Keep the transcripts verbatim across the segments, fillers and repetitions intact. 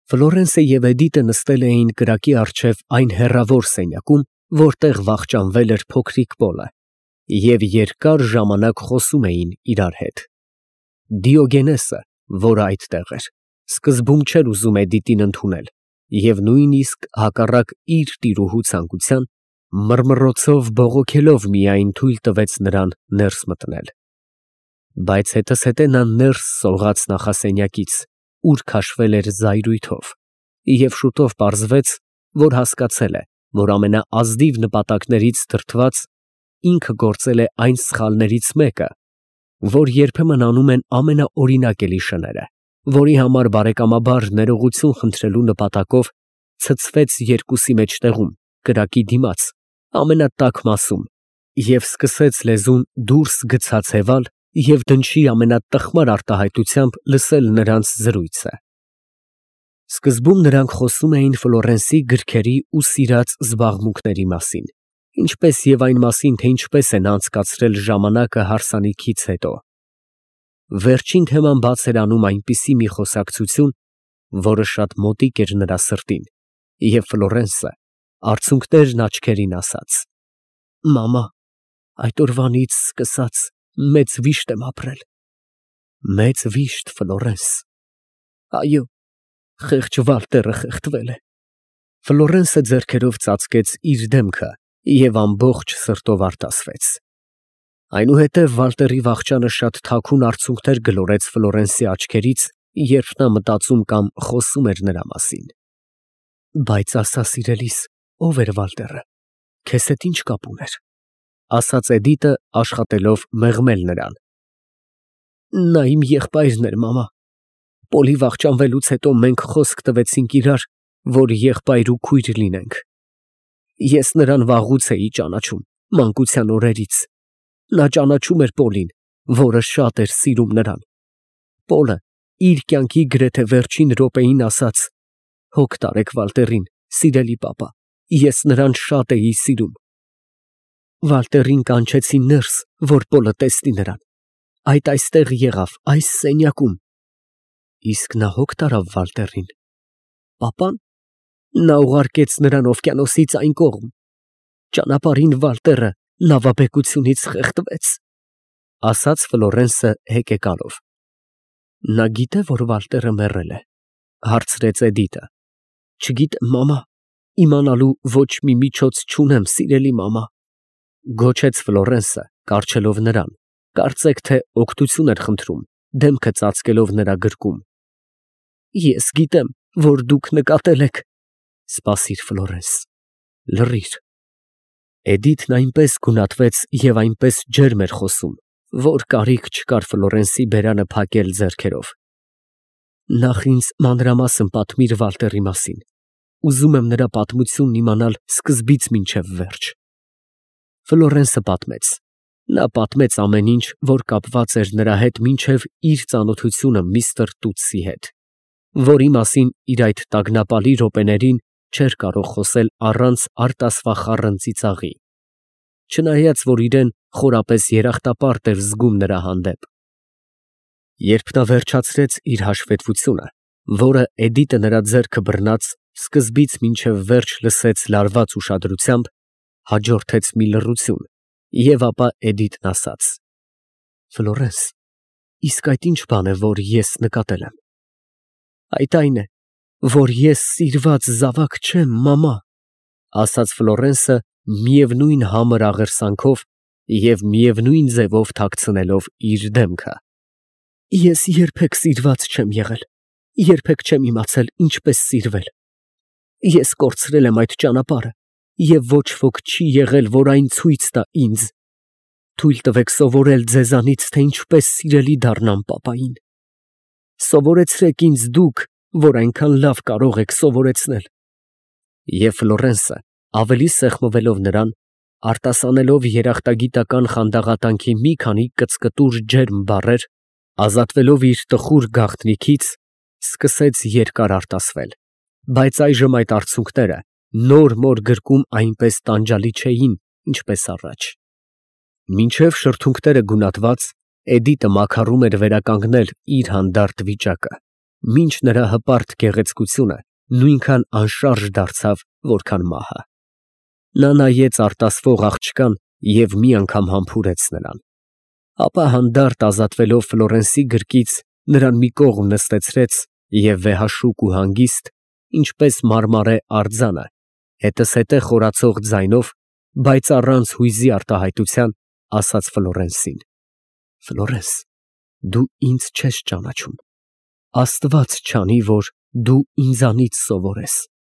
Ֆլորենսը և Էդիտը նստել էին կրակի առջև այն հեռավոր սենյակում, որտեղ վախճանվել էր փոքրիկ Պոլը, և երկար ժամանակ խոսում էին իրար հետ։ Դիոգենեսը, որը այդտեղ էր, սկզբում չէր ուզում Էդիտին ընդունել և նույնիսկ հակառակ իր տիրուհու ցանկության, մռմռոցով բողոքելով միայն թույլ տվեց նրան ներս մտնել։ Բայց հետզհետե նա ներս սողաց նախասենյակից, ուր քաշվել էր զայրույթով, և շուտով պարզվեց, որ հասկացել է, որ ամենաազնիվ նպատակներից դրդված, ինքը գործել է այն սխալներից մեկը, որ երբեմն անում են ամենաօրինակելի շները, որի համար բարեկամաբար ներողություն խնդրելու նպատակով ցցվեց երկուսի մեջտեղում, կրակի դիմաց, ամենատաք մասում, և սկսեց լեզուն դուրս գցած հևալ և դնչի ամենատխմար արտահայտությամբ լսել նրանց զրույցը։ Սկզբում նրանք խոսում էին Ֆլորենսի գրքերի ու սիրած զբաղմունքների մասին, ինչպես և այն մասին, թե ինչպես է նա անցկացրել ժամանակը հարսանիքից հետո։ Վերջին թեման բաց էր անում այնպիսի մի խոսակցություն, որը շատ մոտիկ էր նրա սրտին, և Ֆլորենսը արցունքներն աչքերին ասաց. «Մամա, այդ օրվանից սկսած մեծ վիշտ եմ ապրել»։ Մեծ վիշտ, Ֆլորենս։ Այո, խեղճ Վալտերը խեղդվել է։ Ֆլորենսը ձեռքերով ծածկեց իր դեմքը և ամբողջ սրտով արտասվեց։ Այնուհետև Վալտերի վախճանը շատ թաքուն արցունքներ գլորեց Ֆլորենսի աչքերից, երբ նա մտածում կամ խոսում էր նրա մասին։ Բայց ասա, սիրելիս, ո՞վ էր Վալտերը, քեզ հետ ի՞նչ կապ ուներ, ասաց Էդիտը, աշխատելով մեղմել նրան։ Նա իմ եղբայրն էր, մամա։ Պոլի վախճանվելուց հետո մենք խոսք տվեցինք իրար, որ եղբայր ու քույր լինենք։ Ես նրան վաղուց էի ճանաչում, մանկության օրերից։ Նա ճանաչում էր Պոլին, որը շատ էր սիրում նրան։ Պոլը իր կյանքի գրեթե վերջին րոպեին ասաց. «Հոգ տարեք Վալտերին, սիրելի պապա, ես նրան շատ էի սիրում»։ Վալտերին կանչեցին ներս, որ Պոլը տեսնի նրան։ Այդ այստեղ եղավ, այս սենյակում։ Իսկ նա հոգ տարավ Վալտերին։ Պապան։ Նա ուղարկեց նրան օվկիանոսից այն կողմ։ Ճանապարհին Վալտերը նավաբեկությունից խեղդվեց, ասաց Ֆլորենսը հեկեկալով։ Նա գիտե՞, որ Վալտերը մեռել է, հարցրեց Էդիտը։ Չգիտեմ, մամա, իմանալու ոչ մի միջոց չունեմ, սիրելի մամա, գոչեց Ֆլորենսը, կառչելով նրան, կարծեք թե օգնություն էր խնդրում, դեմքը ծածկելով նրա գրկում։ Ես գիտեմ, որ դուք նկատել եք։ Սպասիր, Ֆլորենս, լռիր։ Էդիտն այնպես գունատվեց և այնպես ջերմ էր խոսում, որ կարիք չկար Ֆլորենսի բերանը փակել ձեռքերով։ Նախ ինձ մանրամասն պատմիր Վալտերի մասին։ Ուզում եմ նրա պատմությունն իմանալ սկզբից մինչև վերջ։ Ֆլորենսը պատմեց։ Նա պատմեց ամեն ինչ, որ կապված էր նրա հետ մինչև իր ծանոթությունը միստր Տուտսի հետ, որի մասին իր այդ տագնապալի րոպեներին չէր կարող խոսել առանց արտասվախառն ծիծաղի, չնայած որ իրեն խորապես երախտապարտ էր զգում նրա հանդեպ։ Երբ նա վերջացրեց իր հաշվետվությունը, որը Էդիտը նրա ձեռքը բռնած սկզբից մինչև վերջ լսեց լարված ուշադրությամբ, հաջորդեց մի լռություն, և ապա Էդիտն ասաց. Ֆլորենս, իսկ այդ ի՞նչ բան է, որ ես նկատել եմ։ Այդ այն է, որ ես սիրված զավակ չեմ, մամա, ասաց Ֆլորենսը միևնույն համր աղերսանքով և միևնույն ձևով թաքցնելով իր դեմքը։ Ես երբեք սիրված չեմ եղել, երբեք չեմ իմացել ինչպես սիրվել։ Ես կորցրել եմ այդ ճանապարհը, և ոչ ոք չի եղել, որ այն ցույց տա ինձ։ Թույլ տվեք սովորել ձեզանից, թե ինչպես սիրելի դառնամ պապային։ Սովորեցրեք ինձ դուք, որ այնքան լավ կարող եք սովորեցնել։ Եվ Ֆլորենսը, ավելի սեղմվելով նրան, արտասանելով երախտագիտական խանդաղատանքի մի քանի կծկտուր ջերմ բառեր, ազատվելով իր տխուր գաղտնիքից, սկսեց երկար արտասվել, բայց այժմ այդ արցունքները նոր֊մոր գրկում այնպես տանջալի չէին, ինչպես առաջ։ Մինչև շրթունքները գունատված, Էդիտը մաքարում էր վերականգնել իր հանդարտ վիճակը։ մինչ նրա հպարտ գեղեցկությունը նույնքան անշարժ դարձավ, որքան մահը։ Նա նայեց արտասվող աղջկան և մի անգամ համբուրեց նրան, ապա հանդարտ ազատվելով Ֆլորենսի գրկից նրան մի կողմ նստեցրեց և վեհաշուկ ու հանգիստ, ինչպես մարմարե արձանը, հետզհետե խորացող ձայնով, բայց առանց հույզի արտահայտության, ասաց Ֆլորենսին. «Ֆլորենս, դու ինձ չես ճանաչում, Աստված չանի, որ դու ինձանից սովորես»։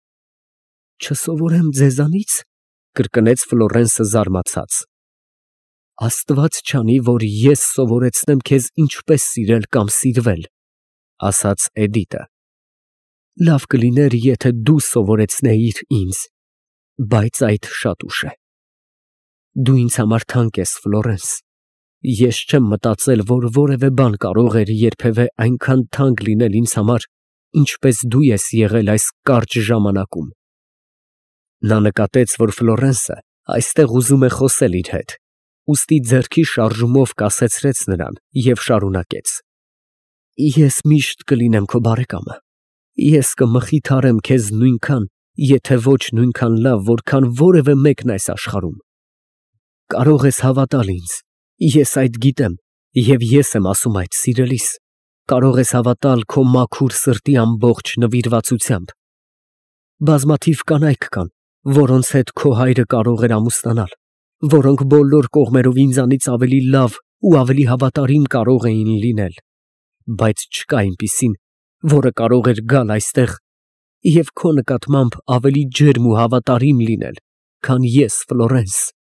«Չսովորեմ ձեզանից», կրկնեց Ֆլորենսը զարմացած։ «Աստված չանի, որ ես սովորեցնեմ քեզ ինչպես սիրել կամ սիրվել», ասաց Էդիտը։ «Լավ կլիներ, եթե դու սովորեցնեիր ինձ, բայց այդ շատ ուշ է։ Դու ինձ համար թանկ ես, Ֆլորենս, ես չեմ մտածել, որ որևէ բան կարող էր երբևէ այնքան թանկ լինել ինձ համար, ինչպես դու ես եղել այս կարճ ժամանակում»։ Նա նկատեց, որ Ֆլորենսը այստեղ ուզում է խոսել իր հետ, ուստի ձեռքի շարժումով կասեցրեց նրան և շարունակեց. «Ես միշտ կլինեմ քո բարեկամը, ես կմխիթարեմ քեզ նույնքան, եթե ոչ նույնքան լավ, որքան որևէ մեկն այս աշխարհում։ Կարող ես հավատալ ինձ, ես այդ գիտեմ, և ես եմ ասում այդ, սիրելիս, կարող ես հավատալ քո մաքուր սրտի ամբողջ նվիրվածությամբ։ Բազմաթիվ կանայք կան, որոնց հետ քո հայրը կարող էր ամուսնանալ, որոնք բոլոր կողմերով ինձանից ավելի լավ ու ավելի հավատարիմ կարող էին լինել, բայց չկա այնպիսին, որը կարող էր գալ այստեղ և քո նկատմամբ ավելի ջերմ ու հավատարիմ լինել, քան ես, Ֆլորենս»։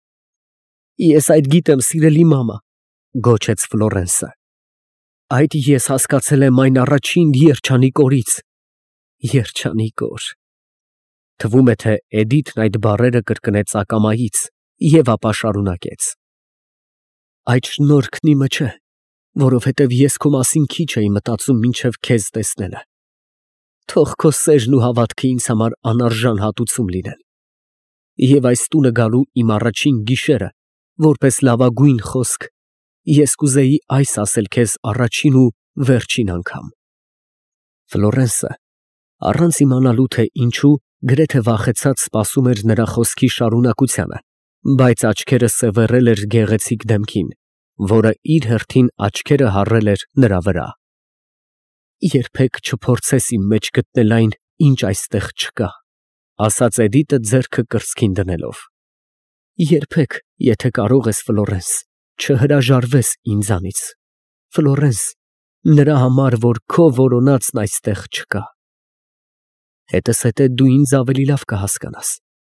«Ես այդ գիտեմ, սիրելի մամա», գոչեց Ֆլորենսը։ «Այդ ես հասկացել եմ այն առաջին երջանիկ օրից»։ Երջանիկ օր։ Թվում է, թե Էդիտն այդ բառերը կրկնեց ակամայից և ապա շարունակեց. «Այդ շնորհքն իմը չէ, որովհետև ես քո մասին քիչ էի մտածում մինչև քեզ տեսնելը։ Թող քո սերն ու հավատքը ինձ համար անարժան հատուցում լինեն։ Եվ այս տունը գալու իմ առաջին գիշերը, որպես լավագույն խոսք, ես կուզեի այս ասել քեզ առաջին ու վերջին անգամ»։ Ֆլորենսը, առանց իմանալու, թե ինչու, գրեթե վախեցած սպասում էր նրա խոսքի շարունակությանը, բայց աչքերը սևեռել էր գեղեցիկ դեմքին, որը իր հերթին աչքերը հառել էր նրա վրա։ «Երբեք չփորձես իմ մեջ գտնել այն, ինչ այստեղ չկա», ասաց Էդիտը ձեռքը կրծքին դնելով։ «Երբեք, եթե կարող ես, Ֆլորենս, չհրաժարվես ինձանից, Ֆլորենս, նրա համար, որ քո որոնածն այստեղ չկա։ Հետզհետե դու ինձ ավելի լավ կհասկանաս,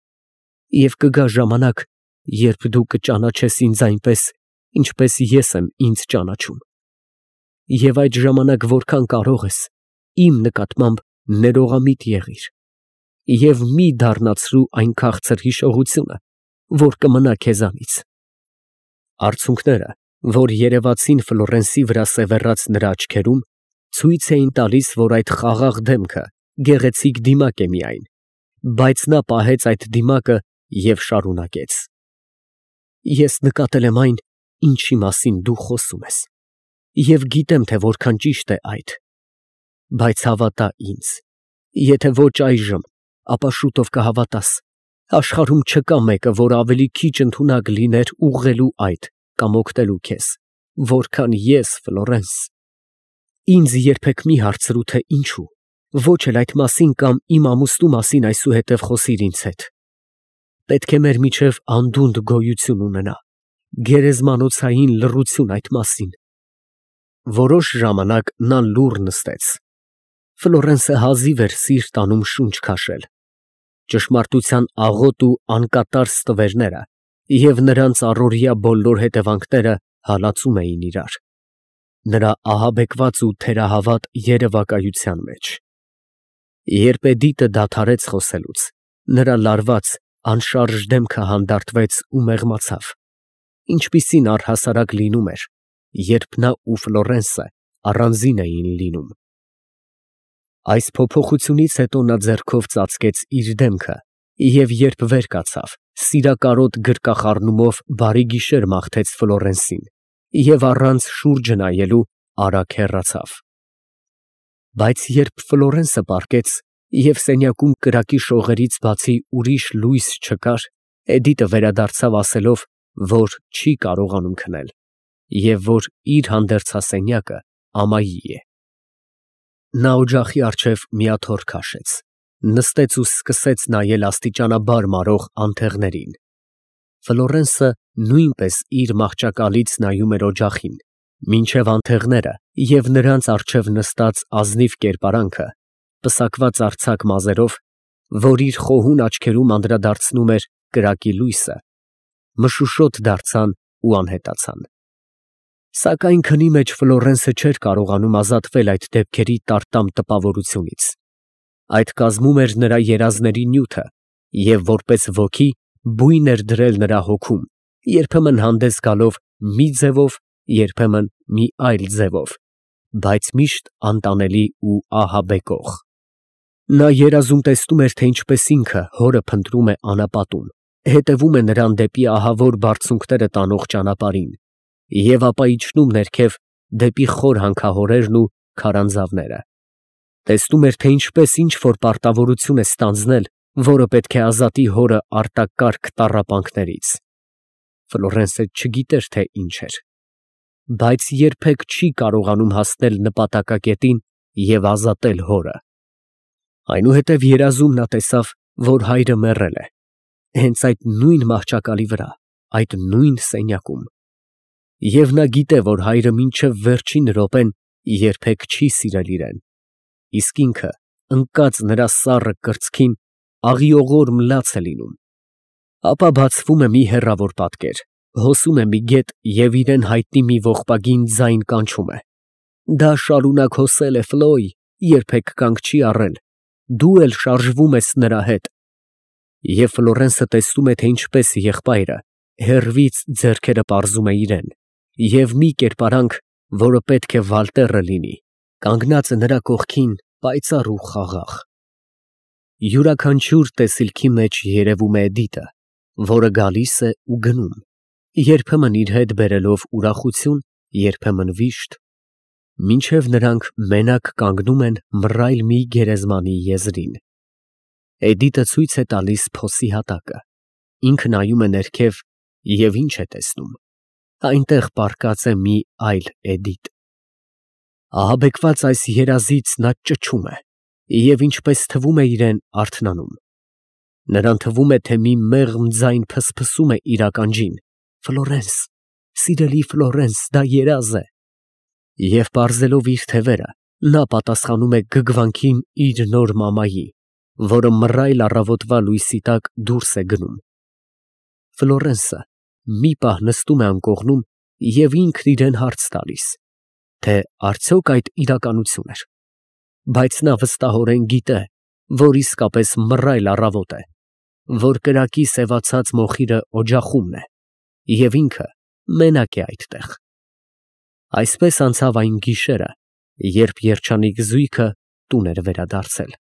և կգա ժամանակ, երբ դու կճանաչես ինձ այնպես, ինչպես ես եմ ինձ ճանաչում։ Եվ այդ ժամանակ որքան կարող ես, իմ նկատմամբ ներողամիտ եղիր և մի դառնացրու այն քաղցր հիշողությունը, որ կմնա քեզանից»։ Արցունքները, որ երևացին Ֆլորենսի վրա սևեռած նրա աչքերում, ցույց էին տալիս, որ այդ խաղաղ դեմքը գեղեցիկ դիմակ է միայն, բայց նա պահեց այդ դիմակը և շարունակեց. «Ես նկատել եմ այն, ինչի մասին դու խոսում ես, և գիտեմ, թե որքան ճիշտ է այդ, բայց հավատա ինձ, եթե ոչ այժմ, ապա շուտով կհավատաս, աշխարհում չկա մեկը, որ ավելի քիչ ընդունակ լիներ ուղղելու այդ կամ օգնելու քեզ, որքան ես, Ֆլորենս։ Ինձ երբեք մի հարցրու, թե ինչու, ոչ էլ այդ մասին կամ իմ ամուսնու մասին այսուհետև խոսիր ինձ հետ։ Պետք է մեր միջև անդունդը գոյություն ունենա, գերեզմանոցային լռություն այդ մասին»։ Որոշ ժամանակ նա լուռ նստեց։ Ֆլորենսը հազիվ էր սիրտ անում շունչ քաշել։ Ճշմարտության աղոտ ու անկատար ստվերները և նրանց առօրյա բոլոր հետևանքները հալածում էին իրար, նրա ահաբեկված ու թերահավատ երևակայության մեջ։ Երբ Էդիտը դադարեց խոսելուց, նրա լարված, անշարժ դեմքը հանդարտվեց ու մեղմացավ, ինչպիսին առհասարակ լինում էր, երբ նա ու Ֆլորենսը առանձին էին լինում։ Այս փոփոխությունից հետո նա ձեռքով ծածկեց իր դեմքը և երբ վեր կացավ, սիրակարոտ գրկախառնումով բարի գիշեր մաղթեց Ֆլորենսին և առանց շուրջը նայելու արագ հեռացավ։ Բայց երբ Ֆլորենսը պառկեց և սենյակում կրակի շողերից բացի ուրիշ լույս չկար, Էդիտը վերադարձավ ասելով, որ չի կարողանում քնել և որ իր հանդերձասենյակը ամայի է։ Նա օջախի առջև մի աթոռ քաշեց, նստեց ու սկսեց նայել աստիճանաբար մարող անթեղներին։ Ֆլորենսը նույնպես իր մահճակալից նայում էր օջախին, մինչև անթեղները և նրանց առջև նստած ազնիվ կերպարանքը, պսակված արձակ մազերով, որ իր խոհուն աչքերում անդրադարձնում էր կրակի լույսը, մշուշոտ դարձան ու անհետացան։ Սակայն քնի մեջ Ֆլորենսը չէր կարողանում ազատվել այդ դեպքերի տարտամ տպավորությունից։ Այդ կազմում էր նրա երազների նյութը և որպես ոգի բույն էր դրել նրա հոգում, երբեմն հանդես գալով մի ձևով, երբեմն մի այլ ձևով, բայց միշտ անտանելի ու ահաբեկող։ Նա երազում տեսնում էր, թե ինչպես ինքը հորը փնտրում է անապատում, հետևում է նրան դեպի ահավոր բարձունքները տանող ճանապարհին և ապա իջնում ներքև դեպի խոր հանքահորերն ու քարանձավները։ Տեսնում էր, թե ինչպես ինչ֊որ պարտավորություն է ստանձնել, որը պետք է ազատի հորը արտակարգ տառապանքներից։ Ֆլորենսը չգիտեր, թե ինչ էր, բայց երբեք չի կարողանում հասնել նպատակակետին և ազատել հորը։ Այնուհետև երազում նա տեսավ, որ հայրը մեռել է, հենց այդ նույն մահճակալի վրա, այդ նույն սենյակում։ Եվ նա գիտե, որ հայրը մինչև վերջին րոպեն երբեք չի սիրել իրեն, իսկ ինքը ընկած նրա սառը կրծքին աղիողոր մլաց է լինում։ Ապա բացվում է մի հեռավոր պատկեր, հոսում է մի գետ և իրեն հայտնի մի ողբագին ձայն կանչում է. «Դա շարունակ հոսել է, Ֆլոյ, երբեք կանգ չի առել, դու էլ շարժվում ես նրա հետ»։ Եվ Ֆլորենսը տեսնում է, թե ինչպես եղբայրը հեռվից ձեռքերը պարզում է իրան, և մի կերպարանք, որը պետք է Վալտերը լինի, կանգնած է նրա կողքին պայծառ ու խաղաղ։ Յուրաքանչյուր տեսիլքի մեջ երևում է Էդիտը, որը գալիս է ու գնում, երբեմն իր հետ բերելով ուրախություն, երբեմն վիշտ, մինչև նրանք մենակ կանգնում են մռայլ մի գերեզմանի եզրին։ Էդիտը ցույց է տալիս փոսի հատակը, ինքը նայում է ներքև և ինչ է տեսնում։ Այնտեղ պառկած է մի այլ Էդիտ։ Ահաբեկված այս երազից նա ճչում է և ինչպես թվում է իրան, արթնանում։ Նրան թվում է, թե մի մեղմ ձայն փսփսում է իր ականջին. «Ֆլորենս, սիրելի Ֆլորենս, դա երազ է»։ Եվ պարզելով իր թևերը, նա պատասխանում է գգվանքին իր նոր մամայի, որը մռայլ առավոտվա լույսի տակ դուրս է գնում։ Ֆլորենսը մի պահ նստում է անկողնում և ինքն իրան հարց տալիս, թե արդյոք այդ իրականություն էր, բայց նա վստահորեն գիտե, որ իսկապես մռայլ առավոտ է, որ կրակի սևացած մոխիրը օջախումն է, և ինքը մենակ է այդտեղ։ Այսպես անցավ այն գիշերը, երբ երջանիկ զույգը տուն էր վերադարձել։